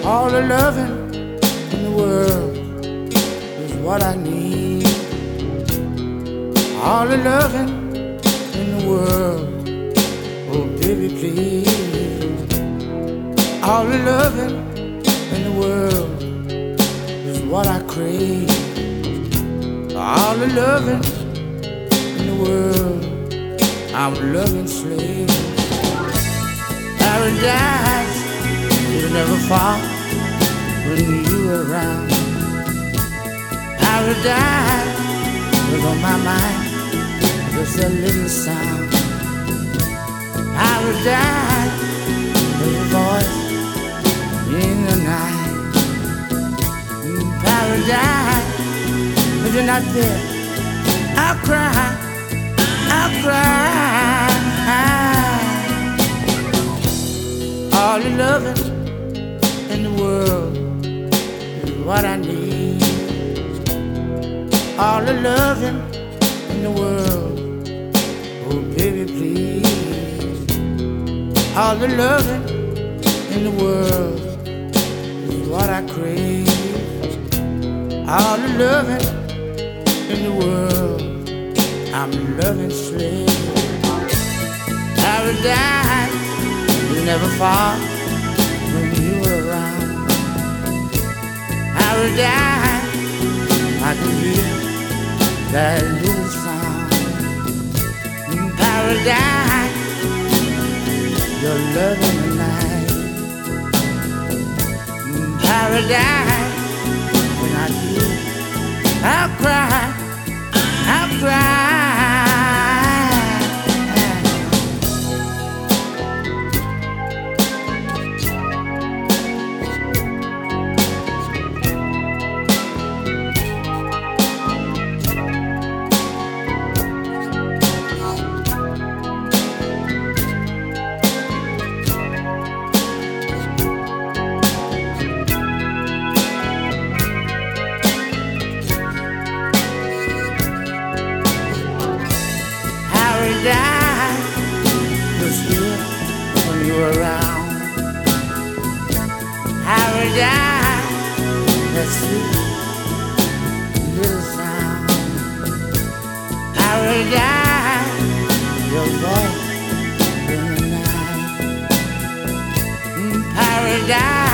All the loving in the world is what I need. All the loving in the world, oh baby please. All the loving in the world is what I crave. All the loving in the world, I'm a loving slave. Paradise will never fall when you around. Paradise was on my mind, just a little sound. Paradise was a voice in the night. Paradise, if you're not there, I'll cry, I'll cry. All the loving in the world is what I need. All the loving in the world, oh baby please. All the loving in the world is what I crave. All the loving in the world, I'm a loving slave. Paradise will never fall when you're around. Paradise, I can hear that little sound. In paradise, you're loving the night. In paradise, when I hear, I'll cry, I'll cry. Paradise was here when you were around. Paradise, that sweet little sound. Paradise, your voice in the night. Paradise.